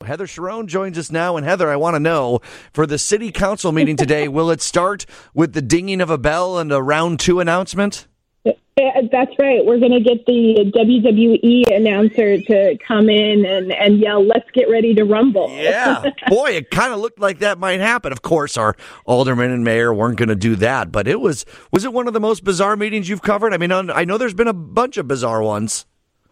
Heather Cherone joins us now. And Heather, I want to know, for the city council meeting today, will it start with the dinging of a bell and a round 2 announcement? That's right. We're going to get the WWE announcer to come in and yell, "Let's get ready to rumble." Yeah. Boy, it kind of looked like that might happen. Of course, our alderman and mayor weren't going to do that, but was it one of the most bizarre meetings you've covered? I mean, I know there's been a bunch of bizarre ones.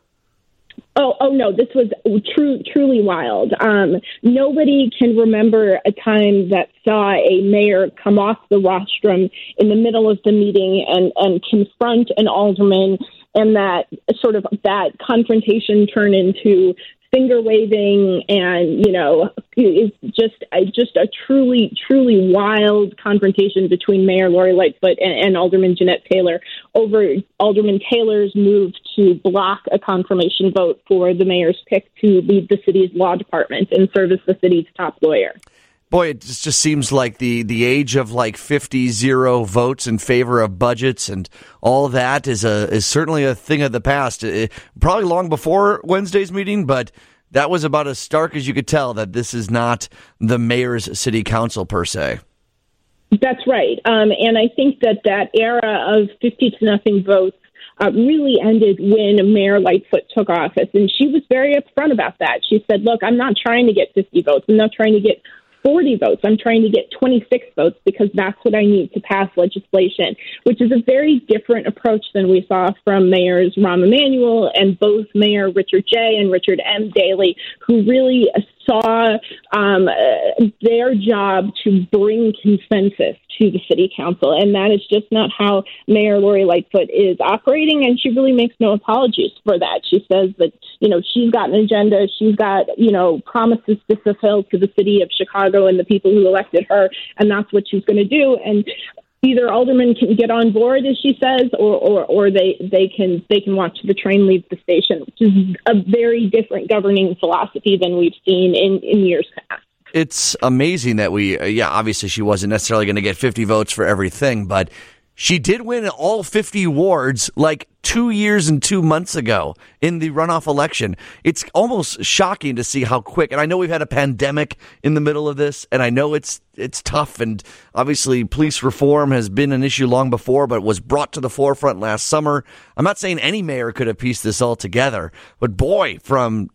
Oh no, this was truly wild. Nobody can remember a time that saw a mayor come off the rostrum in the middle of the meeting and confront an alderman, and that confrontation turn into finger waving, and it's just a truly wild confrontation between Mayor Lori Lightfoot and Alderman Jeanette Taylor over Alderman Taylor's move to block a confirmation vote for the mayor's pick to lead the city's law department and serve as the city's top lawyer. Boy, it just seems like the age of 50-0 votes in favor of budgets and all that is certainly a thing of the past. Probably long before Wednesday's meeting, but that was about as stark as you could tell that this is not the mayor's city council per se. That's right. And I think that era of 50-0 votes really ended when Mayor Lightfoot took office. And she was very upfront about that. She said, look, I'm not trying to get 50 votes. I'm not trying to get 40 votes. I'm trying to get 26 votes because that's what I need to pass legislation, which is a very different approach than we saw from Mayors Rahm Emanuel and both Mayor Richard J. and Richard M. Daley, who really saw their job to bring consensus to the city council. And that is just not how Mayor Lori Lightfoot is operating. And she really makes no apologies for that. She says that, she's got an agenda. She's got, promises to fulfill to the city of Chicago and the people who elected her. And that's what she's going to do. And either aldermen can get on board, as she says, or they can watch the train leave the station, which is a very different governing philosophy than we've seen in years past. It's amazing that obviously she wasn't necessarily going to get 50 votes for everything, but she did win all 50 wards 2 years and 2 months ago in the runoff election. It's almost shocking to see how quick, and I know we've had a pandemic in the middle of this, and I know it's tough, and obviously police reform has been an issue long before, but was brought to the forefront last summer. I'm not saying any mayor could have pieced this all together, but boy, from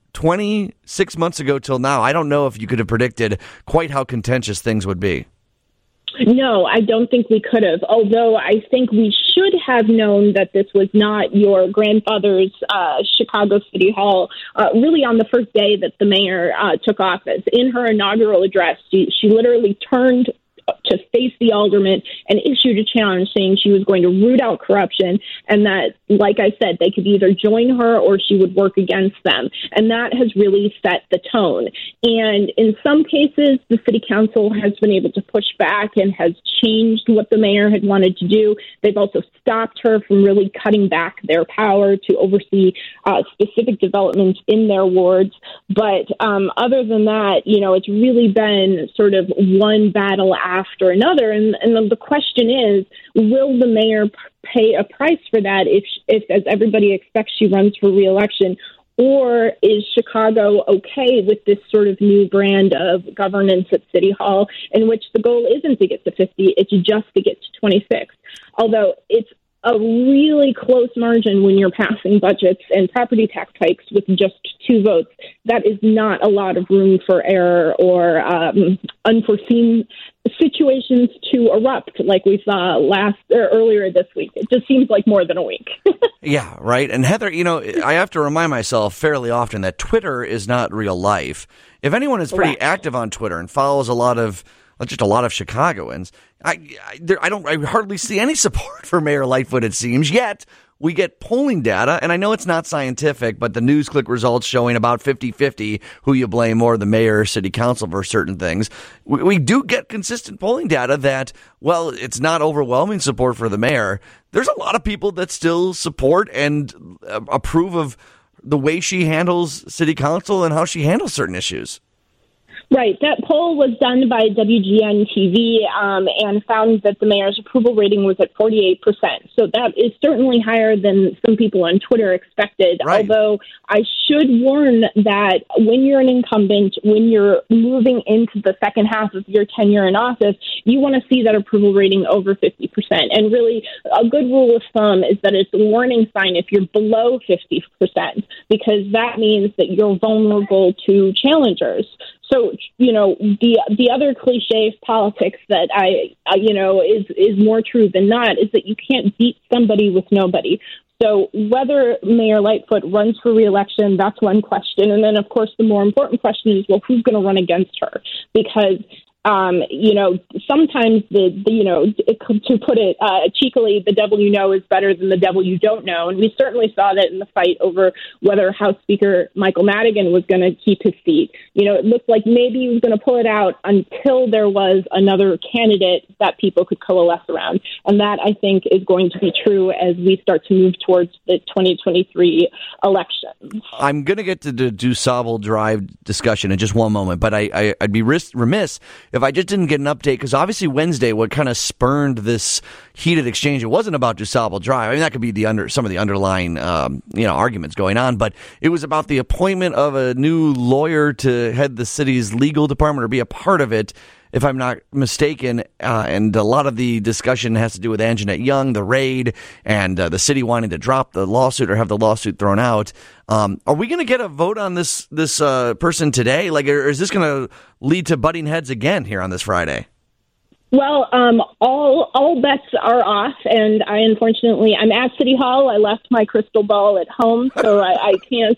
26 months ago till now, I don't know if you could have predicted quite how contentious things would be. No, I don't think we could have, although I think we should have known that this was not your grandfather's Chicago City Hall, really on the first day that the mayor took office. In her inaugural address, she literally turned to face the aldermen and issued a challenge saying she was going to root out corruption and that, like I said, they could either join her or she would work against them. And that has really set the tone. And in some cases, the city council has been able to push back and has changed what the mayor had wanted to do. They've also stopped her from really cutting back their power to oversee specific developments in their wards. But other than that, it's really been sort of one battle after another. And the question is, will the mayor pay a price for that if as everybody expects, she runs for re-election? Or is Chicago okay with this sort of new brand of governance at City Hall in which the goal isn't to get to 50, it's just to get to 26? Although it's a really close margin when you're passing budgets and property tax hikes with just 2 votes. That is not a lot of room for error or unforeseen situations to erupt like we saw earlier this week. It just seems like more than a week. Yeah, right. And Heather, I have to remind myself fairly often that Twitter is not real life. If anyone is pretty active on Twitter and follows a lot of Chicagoans, I hardly see any support for Mayor Lightfoot, it seems, yet we get polling data, and I know it's not scientific, but the NewsClick results showing about 50-50 who you blame more, the mayor or city council for certain things. We do get consistent polling data that, well, it's not overwhelming support for the mayor. There's a lot of people that still support and approve of the way she handles city council and how she handles certain issues. Right. That poll was done by WGN TV and found that the mayor's approval rating was at 48%. So that is certainly higher than some people on Twitter expected. Right. Although I should warn that when you're an incumbent, when you're moving into the second half of your tenure in office, you want to see that approval rating over 50%. And really, a good rule of thumb is that it's a warning sign if you're below 50%, because that means that you're vulnerable to challengers. So, the other cliche of politics that is more true than not is that you can't beat somebody with nobody. So whether Mayor Lightfoot runs for re-election, that's one question. And then, of course, the more important question is, well, who's going to run against her? Because sometimes to put it cheekily, the devil you know is better than the devil you don't know. And we certainly saw that in the fight over whether House Speaker Michael Madigan was going to keep his seat. It looked like maybe he was going to pull it out until there was another candidate that people could coalesce around. And that, I think, is going to be true as we start to move towards the 2023 election. I'm going to get to the DuSable Drive discussion in just one moment, but I'd be remiss if I just didn't get an update, because obviously Wednesday, what kind of spurned this heated exchange, it wasn't about DuSable Drive. I mean, that could be some of the underlying arguments going on, but it was about the appointment of a new lawyer to head the city's legal department or be a part of it, if I'm not mistaken, and a lot of the discussion has to do with Anjanette Young, the raid, and the city wanting to drop the lawsuit or have the lawsuit thrown out. Are we going to get a vote on this person today? Or is this going to lead to butting heads again here on this Friday? Well, all bets are off, and I'm at City Hall. I left my crystal ball at home, so I can't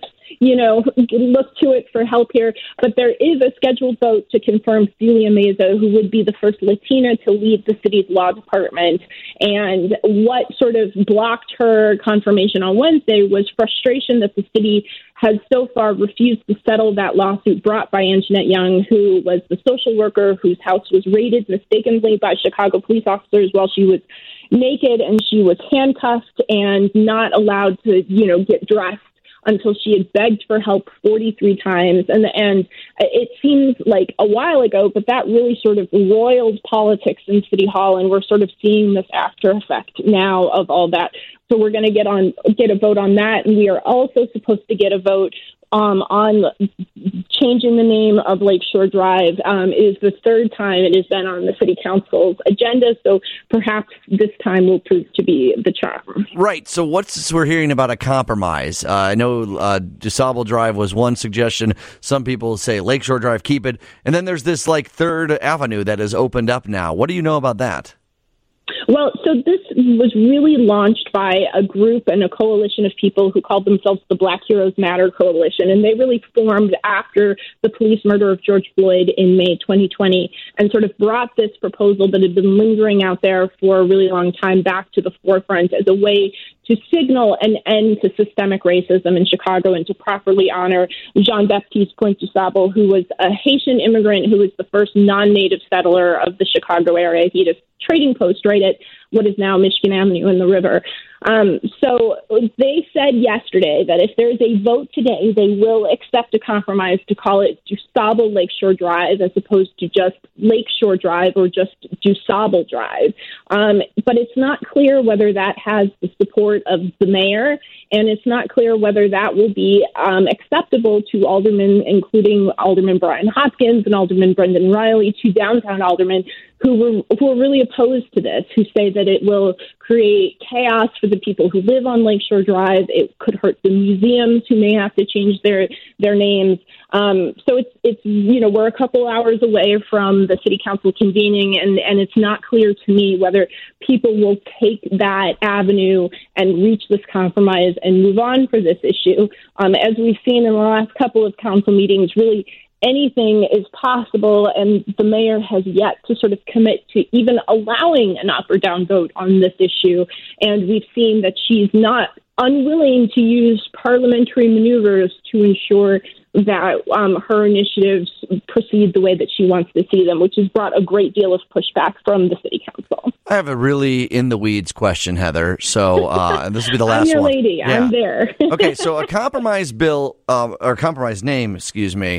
look to it for help here. But there is a scheduled vote to confirm Celia Meza, who would be the first Latina to lead the city's law department. And what sort of blocked her confirmation on Wednesday was frustration that the city has so far refused to settle that lawsuit brought by Anjanette Young, who was the social worker whose house was raided mistakenly by Chicago police officers while she was naked, and she was handcuffed and not allowed to, get dressed until she had begged for help 43 times. And it seems like a while ago, but that really sort of roiled politics in City Hall, and we're sort of seeing this after effect now of all that. So we're going to get a vote on that, and we are also supposed to get a vote on changing the name of Lakeshore Drive. Is the third time it has been on the city council's agenda, so perhaps this time will prove to be the charm. Right, so we're hearing about a compromise. I know DuSable Drive was one suggestion. Some people say Lakeshore Drive, keep it. And then there's this Third Avenue that has opened up now. What do you know about that? Well, so this was really launched by a group and a coalition of people who called themselves the Black Heroes Matter Coalition, and they really formed after the police murder of George Floyd in May 2020 and sort of brought this proposal that had been lingering out there for a really long time back to the forefront as a way to signal an end to systemic racism in Chicago and to properly honor Jean-Baptiste Pointe-DuSable, who was a Haitian immigrant who was the first non-native settler of the Chicago area. He had a trading post right at what is now Michigan Avenue in the river. So they said yesterday that if there's a vote today, they will accept a compromise to call it DuSable Lakeshore Drive as opposed to just Lakeshore Drive or just DuSable Drive. But it's not clear whether that has the support of the mayor, and it's not clear whether that will be acceptable to aldermen, including Alderman Brian Hopkins and Alderman Brendan Riley, two downtown aldermen who are really opposed to this, who say that it will create chaos for the people who live on Lakeshore Drive. It could hurt the museums, who may have to change their names. So it's we're a couple hours away from the city council convening, and it's not clear to me whether people will take that avenue and reach this compromise and move on for this issue. As we've seen in the last couple of council meetings, really anything is possible, and the mayor has yet to sort of commit to even allowing an up or down vote on this issue. And we've seen that she's not unwilling to use parliamentary maneuvers to ensure that her initiatives proceed the way that she wants to see them, which has brought a great deal of pushback from the city council. I have a really in-the-weeds question, Heather. So this will be the last one. I'm your lady. Yeah. I'm there. Okay, so a compromise bill, or compromise name, excuse me,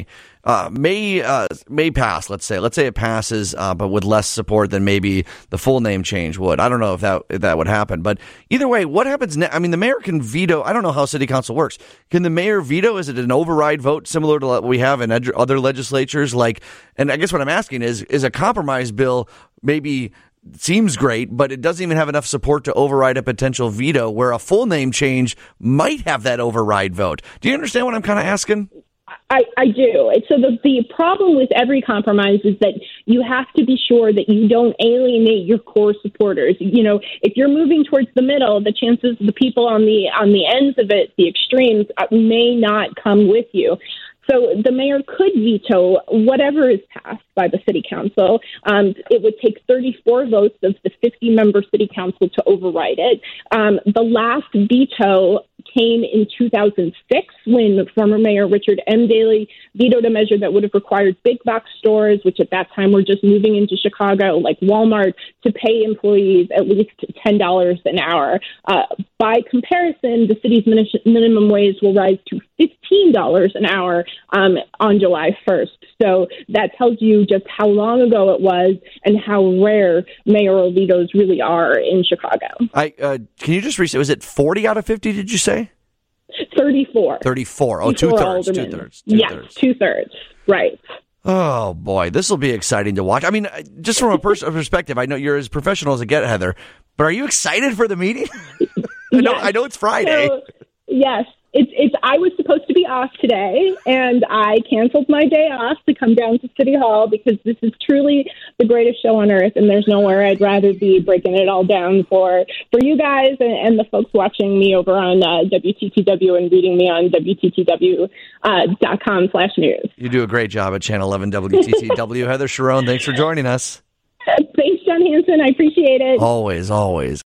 may pass. Let's say it passes, but with less support than maybe the full name change would. I don't know if that would happen, but either way, what happens next? I mean, the mayor can veto. I don't know how city council works. Can the mayor veto? Is it an override vote similar to what we have in other legislatures? And I guess what I'm asking is a compromise bill maybe seems great, but it doesn't even have enough support to override a potential veto, where a full name change might have that override vote. Do you understand what I'm kind of asking? I do. So the problem with every compromise is that you have to be sure that you don't alienate your core supporters. You know, if you're moving towards the middle, the chances the people on the ends of it, the extremes, may not come with you. So the mayor could veto whatever is passed by the city council. It would take 34 votes of the 50-member city council to override it. The last veto came in 2006 when former Mayor Richard M. Daley vetoed a measure that would have required big box stores, which at that time were just moving into Chicago, like Walmart, to pay employees at least $10 an hour. By comparison, the city's minimum wage will rise to $15 an hour on July 1st. So that tells you just how long ago it was and how rare mayoral vetoes really are in Chicago. Can you just restate? Was it 40 out of 50, did you say? 34. 34. Oh, two-thirds. Yes, two-thirds. Right. Oh, boy. This will be exciting to watch. I mean, just from a personal perspective, I know you're as professional as it gets, Heather, but are you excited for the meeting? I know it's Friday. So, yes. I was supposed to be off today, and I canceled my day off to come down to City Hall because this is truly the greatest show on earth, and there's nowhere I'd rather be breaking it all down for you guys and the folks watching me over on WTTW and reading me on WTTW.com/news. You do a great job at Channel 11 WTTW. Heather Cherone, thanks for joining us. Thanks, John Hanson. I appreciate it. Always, always.